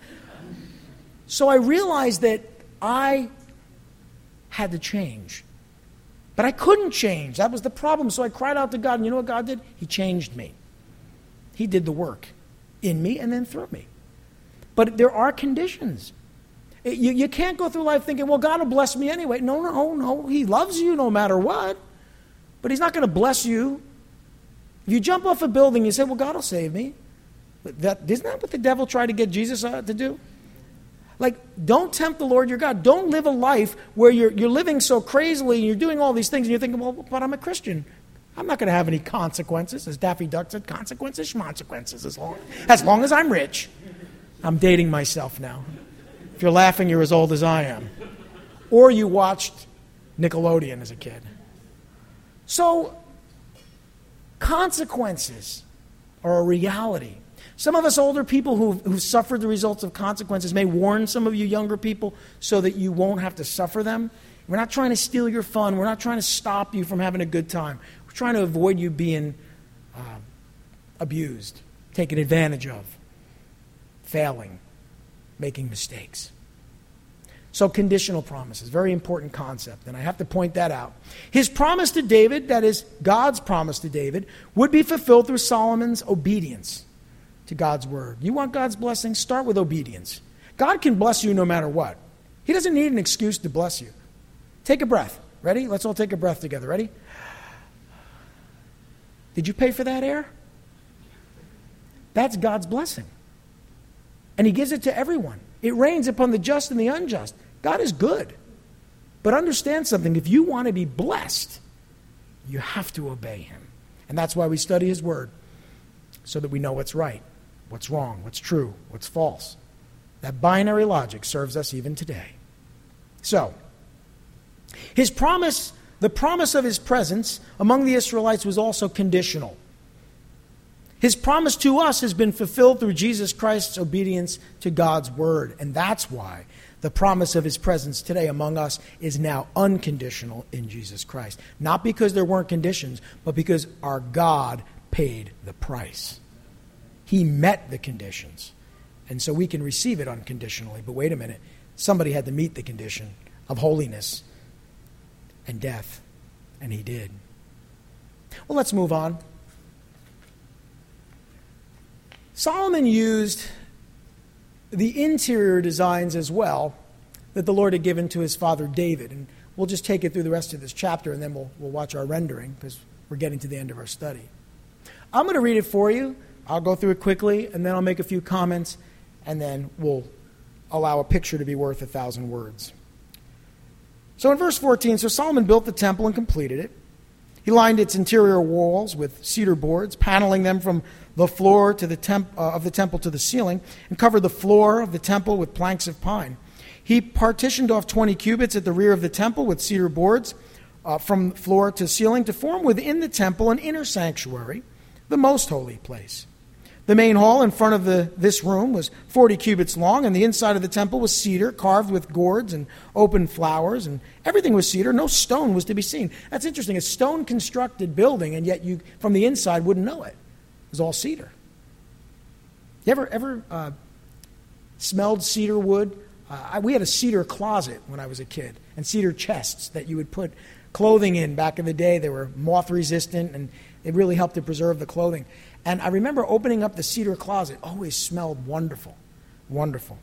So I realized that I had to change. But I couldn't change. That was the problem. So I cried out to God, and you know what God did? He changed me. He did the work in me and then through me. But there are conditions. It, you, you can't go through life thinking, well, God will bless me anyway. No, no, no. He loves you no matter what. But he's not going to bless you. If you jump off a building, you say, well, God will save me. But that, isn't that what the devil tried to get Jesus uh, to do? Like, don't tempt the Lord your God. Don't live a life where you're, you're living so crazily and you're doing all these things and you're thinking, well, but I'm a Christian. I'm not going to have any consequences. As Daffy Duck said, consequences, schmonsequences, as long, as long as I'm rich. I'm dating myself now. If you're laughing, you're as old as I am. Or you watched Nickelodeon as a kid. So, consequences are a reality. Some of us older people who've, who've suffered the results of consequences may warn some of you younger people so that you won't have to suffer them. We're not trying to steal your fun. We're not trying to stop you from having a good time. We're trying to avoid you being uh, abused, taken advantage of, failing, making mistakes. So conditional promises, very important concept, and I have to point that out. His promise to David, that is God's promise to David, would be fulfilled through Solomon's obedience to God's word. You want God's blessing? Start with obedience. God can bless you no matter what. He doesn't need an excuse to bless you. Take a breath. Ready? Let's all take a breath together. Ready? Did you pay for that air? That's God's blessing. And he gives it to everyone. It rains upon the just and the unjust. God is good. But understand something. If you want to be blessed, you have to obey him. And that's why we study his word, so that we know what's right, what's wrong, what's true, what's false. That binary logic serves us even today. So, his promise, the promise of his presence among the Israelites was also conditional. His promise to us has been fulfilled through Jesus Christ's obedience to God's word. And that's why the promise of his presence today among us is now unconditional in Jesus Christ. Not because there weren't conditions, but because our God paid the price. He met the conditions. And so we can receive it unconditionally. But wait a minute. Somebody had to meet the condition of holiness and death. And he did. Well, let's move on. Solomon used the interior designs as well that the Lord had given to his father David. And we'll just take it through the rest of this chapter, and then we'll, we'll watch our rendering, because we're getting to the end of our study. I'm going to read it for you. I'll go through it quickly, and then I'll make a few comments, and then we'll allow a picture to be worth a thousand words. So in verse fourteen, so Solomon built the temple and completed it. He lined its interior walls with cedar boards, paneling them from the floor to the temp, uh, of the temple to the ceiling, and covered the floor of the temple with planks of pine. He partitioned off twenty cubits at the rear of the temple with cedar boards uh, from floor to ceiling to form within the temple an inner sanctuary, the most holy place. The main hall in front of the, this room was forty cubits long, and the inside of the temple was cedar, carved with gourds and open flowers, and everything was cedar. No stone was to be seen. That's interesting. A stone-constructed building, and yet you, from the inside, wouldn't know it. It was all cedar. You ever, ever uh, smelled cedar wood? Uh, I, we had a cedar closet when I was a kid, and cedar chests that you would put clothing in back in the day. They were moth-resistant, and it really helped to preserve the clothing. And I remember opening up the cedar closet. Always smelled wonderful, wonderful.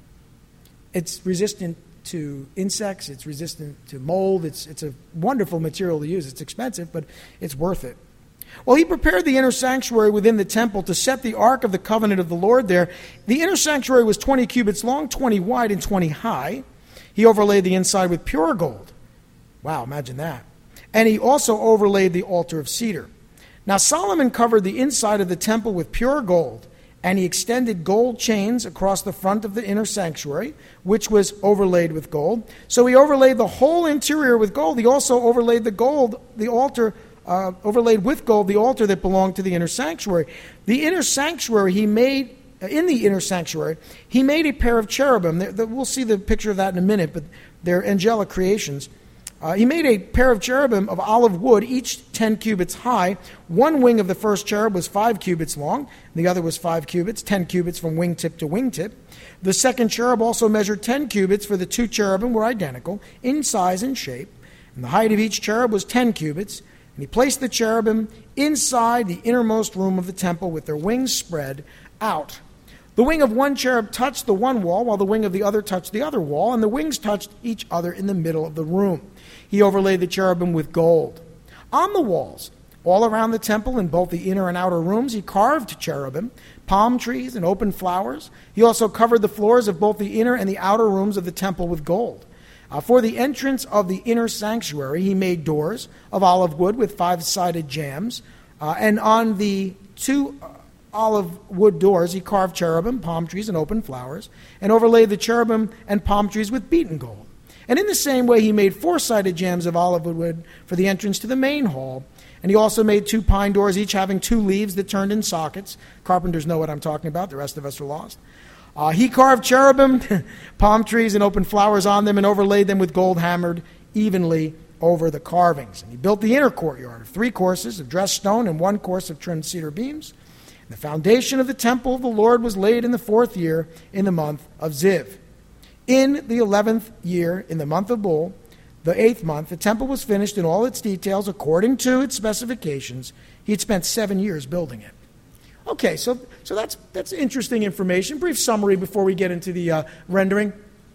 It's resistant to insects. It's resistant to mold. It's, it's a wonderful material to use. It's expensive, but it's worth it. Well, he prepared the inner sanctuary within the temple to set the ark of the covenant of the Lord there. The inner sanctuary was twenty cubits long, twenty wide, and twenty high. He overlaid the inside with pure gold. Wow, imagine that. And he also overlaid the altar of cedar. Now Solomon covered the inside of the temple with pure gold, and he extended gold chains across the front of the inner sanctuary, which was overlaid with gold. So he overlaid the whole interior with gold. He also overlaid the gold, the altar, uh, overlaid with gold the altar that belonged to the inner sanctuary. The inner sanctuary he made, in the inner sanctuary, he made a pair of cherubim. They're, they're, we'll see the picture of that in a minute, but they're angelic creations. Uh, he made a pair of cherubim of olive wood, each ten cubits high. One wing of the first cherub was five cubits long. The other was five cubits, ten cubits from wingtip to wingtip. The second cherub also measured ten cubits, for the two cherubim were identical in size and shape. And the height of each cherub was ten cubits. And he placed the cherubim inside the innermost room of the temple with their wings spread out. The wing of one cherub touched the one wall, while the wing of the other touched the other wall, and the wings touched each other in the middle of the room. He overlaid the cherubim with gold. On the walls, all around the temple, in both the inner and outer rooms, he carved cherubim, palm trees, and open flowers. He also covered the floors of both the inner and the outer rooms of the temple with gold. Uh, for the entrance of the inner sanctuary, he made doors of olive wood with five-sided jambs, uh, and on the two uh, olive wood doors he carved cherubim, palm trees, and open flowers, and overlaid the cherubim and palm trees with beaten gold. And in the same way, he made four-sided jambs of olive wood for the entrance to the main hall. And he also made two pine doors, each having two leaves that turned in sockets. Carpenters know what I'm talking about. The rest of us are lost. Uh, he carved cherubim, palm trees, and open flowers on them, and overlaid them with gold hammered evenly over the carvings. And he built the inner courtyard of three courses of dressed stone and one course of trimmed cedar beams. And the foundation of the temple of the Lord was laid in the fourth year in the month of Ziv. In the eleventh year, in the month of Bul, the eighth month, the temple was finished in all its details according to its specifications. He had spent seven years building it. Okay, so so that's that's interesting information. Brief summary before we get into the uh, rendering.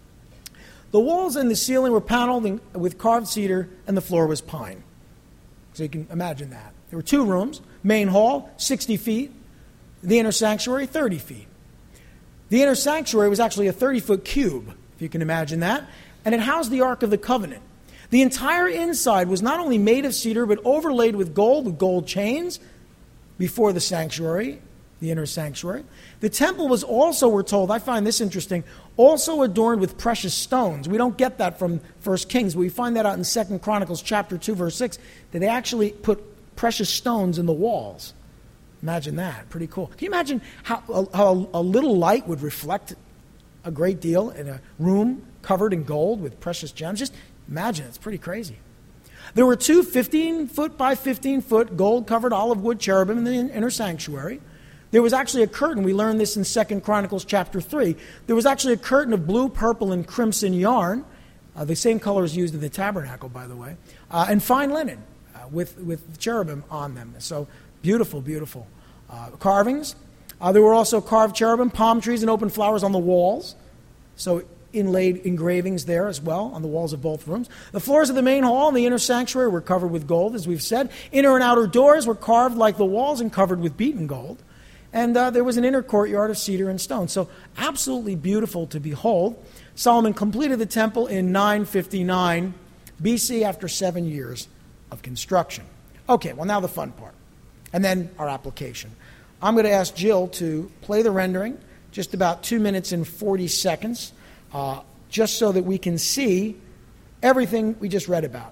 The walls and the ceiling were paneled in, with carved cedar, and the floor was pine. So you can imagine that. There were two rooms, main hall, sixty feet, the inner sanctuary, thirty feet. The inner sanctuary was actually a thirty-foot cube, if you can imagine that, and it housed the Ark of the Covenant. The entire inside was not only made of cedar, but overlaid with gold, with gold chains, before the sanctuary, the inner sanctuary. The temple was also, we're told, I find this interesting, also adorned with precious stones. We don't get that from First Kings, but we find that out in Second Chronicles chapter two, verse six, that they actually put precious stones in the walls. Imagine that. Pretty cool. Can you imagine how a, how a little light would reflect a great deal in a room covered in gold with precious gems? Just imagine. It's pretty crazy. There were two fifteen-foot by fifteen-foot gold-covered olive wood cherubim in the inner sanctuary. There was actually a curtain. We learned this in Second Chronicles chapter three. There was actually a curtain of blue, purple, and crimson yarn, uh, the same colors used in the tabernacle, by the way, uh, and fine linen uh, with, with cherubim on them. So beautiful, beautiful uh, carvings. Uh, there were also carved cherubim, palm trees, and open flowers on the walls. So inlaid engravings there as well on the walls of both rooms. The floors of the main hall and the inner sanctuary were covered with gold, as we've said. Inner and outer doors were carved like the walls and covered with beaten gold. And uh, there was an inner courtyard of cedar and stone. So absolutely beautiful to behold. Solomon completed the temple in nine fifty-nine B C after seven years of construction. Okay, well now the fun part. And then our application. I'm going to ask Jill to play the rendering, just about two minutes and forty seconds, uh, just so that we can see everything we just read about.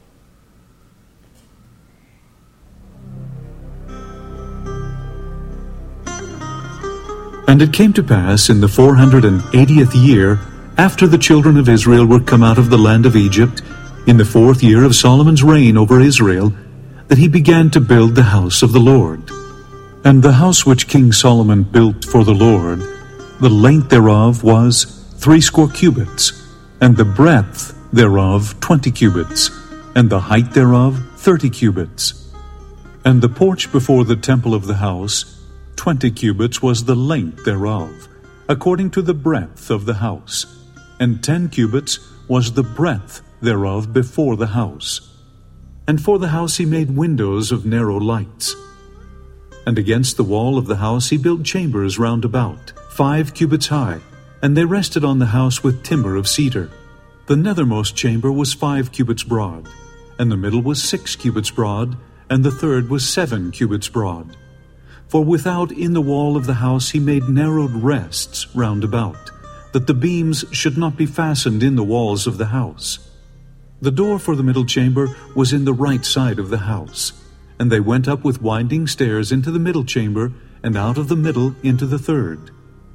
And it came to pass in the four hundred and eightieth year, after the children of Israel were come out of the land of Egypt, in the fourth year of Solomon's reign over Israel, that he began to build the house of the Lord. And the house which King Solomon built for the Lord, the length thereof was threescore cubits, and the breadth thereof twenty cubits, and the height thereof thirty cubits. And the porch before the temple of the house, twenty cubits was the length thereof, according to the breadth of the house, and ten cubits was the breadth thereof before the house. And for the house he made windows of narrow lights. And against the wall of the house he built chambers round about, five cubits high, and they rested on the house with timber of cedar. The nethermost chamber was five cubits broad, and the middle was six cubits broad, and the third was seven cubits broad. For without in the wall of the house he made narrowed rests round about, that the beams should not be fastened in the walls of the house. The door for the middle chamber was in the right side of the house, and they went up with winding stairs into the middle chamber, and out of the middle into the third.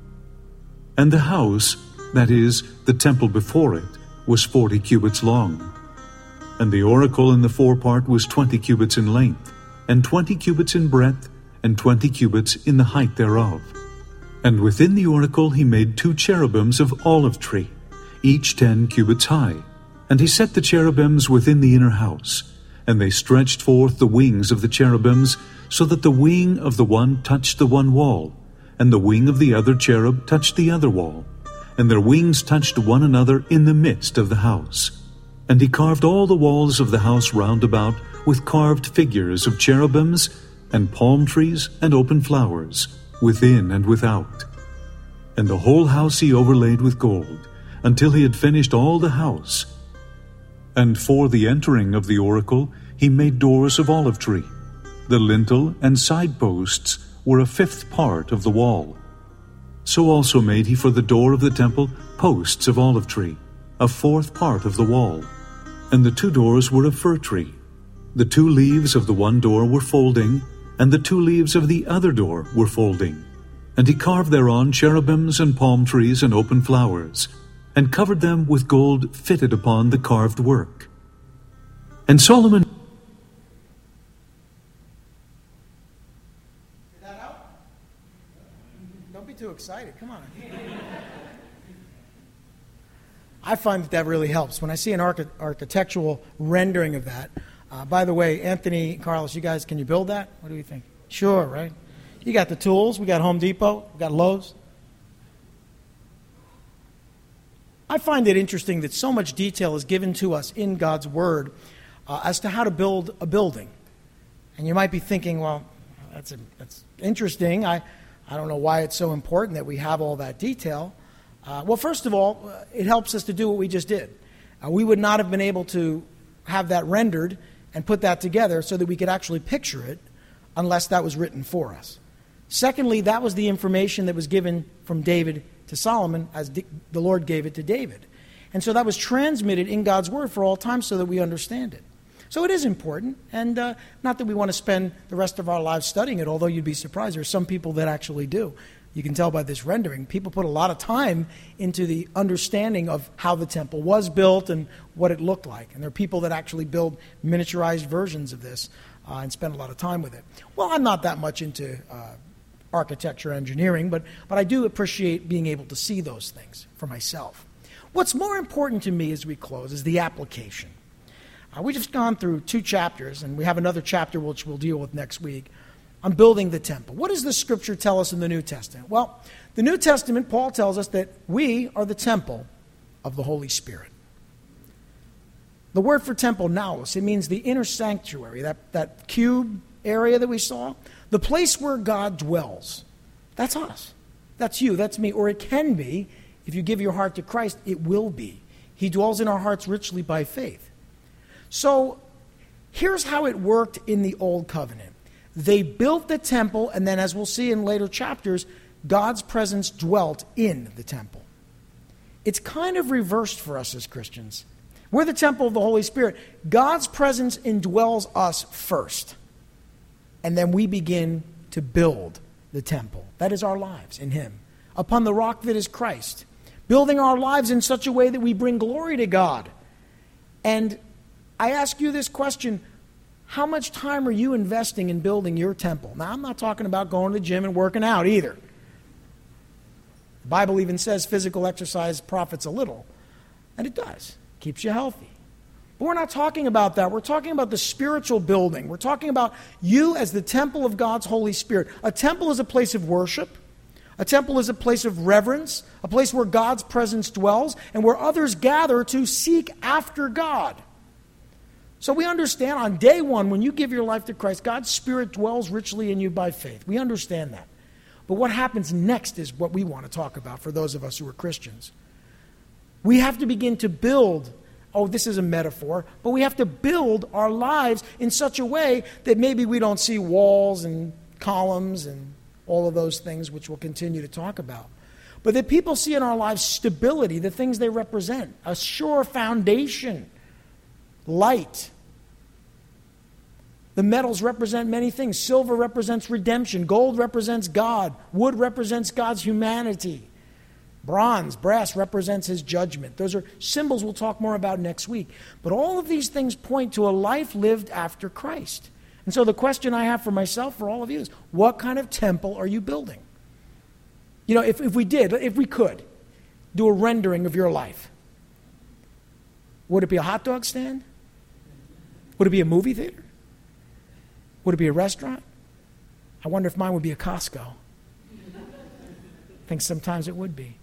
And the house, that is, the temple before it, was forty cubits long. And the oracle in the forepart was twenty cubits in length, and twenty cubits in breadth, and twenty cubits in the height thereof. And within the oracle he made two cherubims of olive tree, each ten cubits high. And he set the cherubims within the inner house, and they stretched forth the wings of the cherubims, so that the wing of the one touched the one wall, and the wing of the other cherub touched the other wall, and their wings touched one another in the midst of the house. And he carved all the walls of the house round about with carved figures of cherubims, and palm trees, and open flowers, within and without. And the whole house he overlaid with gold, until he had finished all the house. And for the entering of the oracle he made doors of olive tree. The lintel and side posts were a fifth part of the wall. So also made he for the door of the temple posts of olive tree, a fourth part of the wall. And the two doors were of fir tree. The two leaves of the one door were folding, and the two leaves of the other door were folding. And he carved thereon cherubims and palm trees and open flowers, and covered them with gold fitted upon the carved work. And Solomon...
Get that out? Don't be too excited. Come on. I find that that really helps. When I see an archi- architectural rendering of that, uh, by the way, Anthony, Carlos, you guys, can you build that? What do you think? Sure, right? You got the tools. We got Home Depot. We got Lowe's. I find it interesting that so much detail is given to us in God's Word uh, as to how to build a building. And you might be thinking, well, that's, a, that's interesting. I, I don't know why it's so important that we have all that detail. Uh, well, first of all, uh, it helps us to do what we just did. Uh, we would not have been able to have that rendered and put that together so that we could actually picture it unless that was written for us. Secondly, that was the information that was given from David to Solomon as the Lord gave it to David. And so that was transmitted in God's Word for all time so that we understand it. So it is important, and uh, not that we want to spend the rest of our lives studying it, although you'd be surprised. There are some people that actually do. You can tell by this rendering. People put a lot of time into the understanding of how the temple was built and what it looked like. And there are people that actually build miniaturized versions of this uh, and spend a lot of time with it. Well, I'm not that much into uh, architecture, engineering, but, but I do appreciate being able to see those things for myself. What's more important to me as we close is the application. Uh, we've just gone through two chapters, and we have another chapter which we'll deal with next week on building the temple. What does the Scripture tell us in the New Testament? Well, the New Testament, Paul tells us that we are the temple of the Holy Spirit. The word for temple, naos, it means the inner sanctuary, that, that cube area that we saw, the place where God dwells. That's us. That's you. That's me. Or it can be. If you give your heart to Christ, it will be. He dwells in our hearts richly by faith. So here's how it worked in the Old Covenant. They built the temple, and then as we'll see in later chapters, God's presence dwelt in the temple. It's kind of reversed for us as Christians. We're the temple of the Holy Spirit. God's presence indwells us first. And then we begin to build the temple. That is our lives in him. Upon the rock that is Christ. Building our lives in such a way that we bring glory to God. And I ask you this question, how much time are you investing in building your temple? Now, I'm not talking about going to the gym and working out either. The Bible even says physical exercise profits a little. And it does. Keeps you healthy. But we're not talking about that. We're talking about the spiritual building. We're talking about you as the temple of God's Holy Spirit. A temple is a place of worship. A temple is a place of reverence, a place where God's presence dwells, and where others gather to seek after God. So we understand on day one, when you give your life to Christ, God's Spirit dwells richly in you by faith. We understand that. But what happens next is what we want to talk about for those of us who are Christians. We have to begin to build, oh, this is a metaphor, but we have to build our lives in such a way that maybe we don't see walls and columns and all of those things which we'll continue to talk about. But that people see in our lives stability, the things they represent, a sure foundation, light. The metals represent many things. Silver represents redemption. Gold represents God. Wood represents God's humanity. Bronze, brass represents his judgment. Those are symbols we'll talk more about next week. But all of these things point to a life lived after Christ. And so the question I have for myself, for all of you, is what kind of temple are you building? You know, if, if we did, if we could, do a rendering of your life, would it be a hot dog stand? Would it be a movie theater? Would it be a restaurant? I wonder if mine would be a Costco. I think sometimes it would be.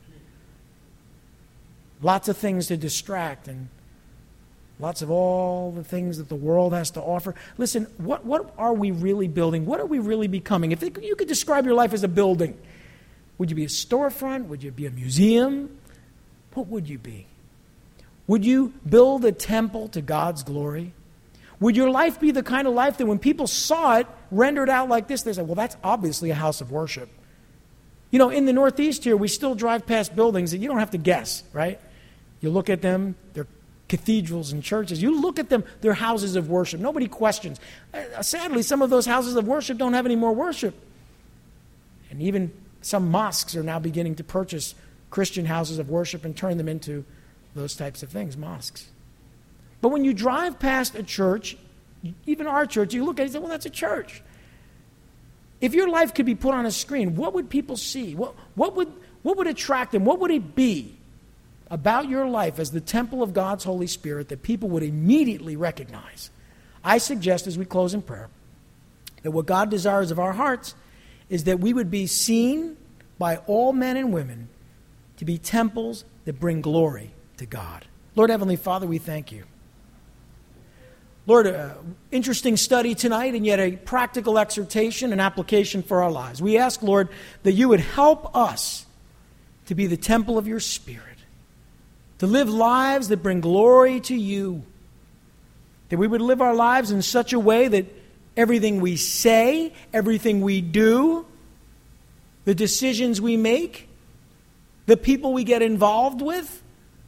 Lots of things to distract and lots of all the things that the world has to offer. Listen, what, what are we really building? What are we really becoming? If it, you could describe your life as a building, would you be a storefront? Would you be a museum? What would you be? Would you build a temple to God's glory? Would your life be the kind of life that when people saw it rendered out like this, they say, well, that's obviously a house of worship. You know, in the Northeast here, we still drive past buildings that you don't have to guess, right? You look at them, they're cathedrals and churches. You look at them, they're houses of worship. Nobody questions. Uh, sadly, some of those houses of worship don't have any more worship. And even some mosques are now beginning to purchase Christian houses of worship and turn them into those types of things, mosques. But when you drive past a church, even our church, you look at it and say, well, that's a church. If your life could be put on a screen, what would people see? What, what, would, what would attract them? What would it be about your life as the temple of God's Holy Spirit that people would immediately recognize? I suggest as we close in prayer that what God desires of our hearts is that we would be seen by all men and women to be temples that bring glory to God. Lord Heavenly Father, we thank you. Lord, uh, interesting study tonight and yet a practical exhortation and application for our lives. We ask, Lord, that you would help us to be the temple of your Spirit, to live lives that bring glory to you, that we would live our lives in such a way that everything we say, everything we do, the decisions we make, the people we get involved with,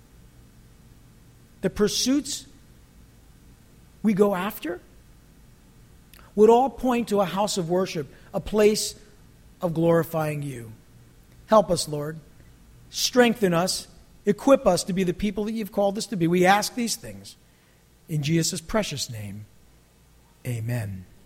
the pursuits we go after, would all point to a house of worship, a place of glorifying you. Help us, Lord. Strengthen us. Equip us to be the people that you've called us to be. We ask these things in Jesus' precious name. Amen.